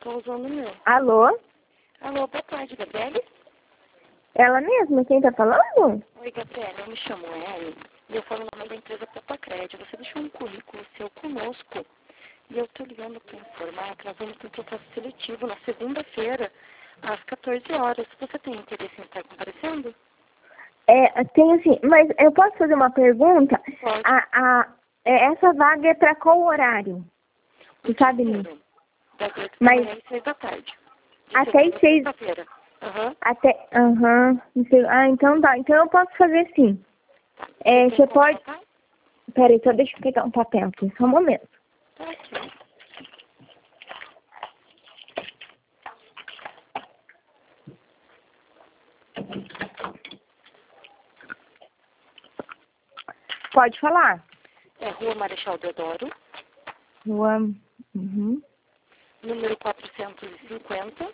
tô usando o meu. Alô? Alô, boa tarde, Gabriele? Ela mesma? Quem tá falando? Oi, Gabriele, eu me chamo Ellen e eu falo no nome da empresa Popacred. Você deixou um currículo seu conosco e eu tô ligando para informar que nós vamos ter um processo seletivo na segunda-feira, às 14 horas. Você tem interesse em estar comparecendo? Tem assim, mas eu posso fazer uma pergunta? Pode. Essa vaga é pra qual horário? Você sabe, né? Das 8 da Mas manhã e 6 da tarde. De até segunda as a 6. sexta-feira. Aham. Não sei. Então tá. Então eu posso fazer sim. Tá. Você pode... Peraí, só deixa eu pegar um papel aqui, só um momento. Tá aqui. Pode falar. É Rua Marechal Deodoro, Rua... Uhum. número 450,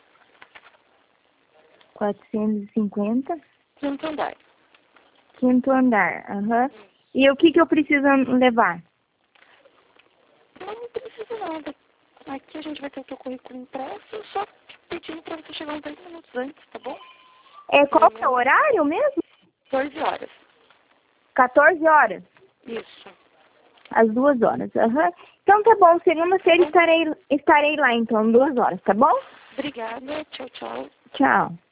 450. quinto andar. Quinto andar. Aham. E o que eu preciso levar? Não precisa nada. Aqui a gente vai ter o teu currículo impresso, só pedindo para você chegar uns 10 minutos antes, tá bom? Qual que é o horário mesmo? 14 horas. 14 horas. Isso. Às 2 horas. Aham. Então tá bom, segunda-feira estarei lá então, 2 horas, tá bom? Obrigada. Tchau, tchau. Tchau.